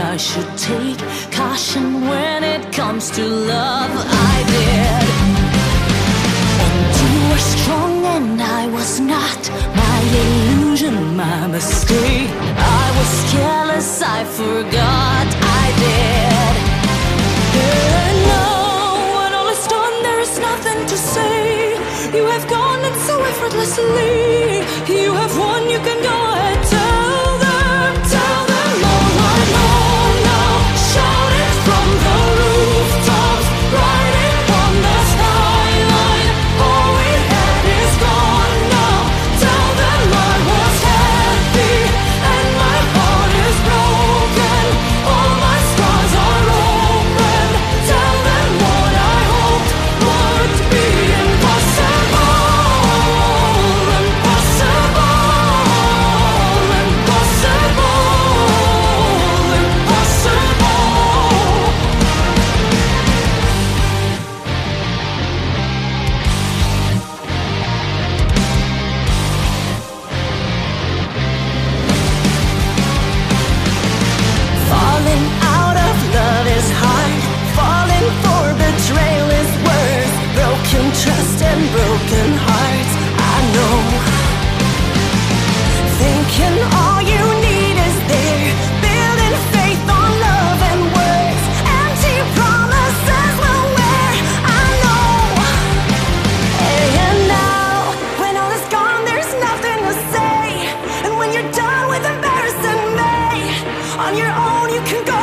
I should take caution when it comes to love. I did. And you were strong and I was not. My illusion, my mistake. I was careless, I forgot. I did. And now, when all is done, there is nothing to say. You have gone and so effortlessly. You have won, you can go ahead. Tell them all I know now. Shout it from the rooftops, write it on the skyline. All we had is gone now. Tell them I was happy and my heart is broken. All my scars are open. Tell them what I hoped would be impossible. Falling out of love is hard. Falling for betrayal is worse. Broken trust and broken hearts, I know. Thinking all you need is there. Building faith on love and words. Empty promises will wear, I know. And now, when all is gone, there's nothing to say. And when you're done with embarrassing me, on your own you can go.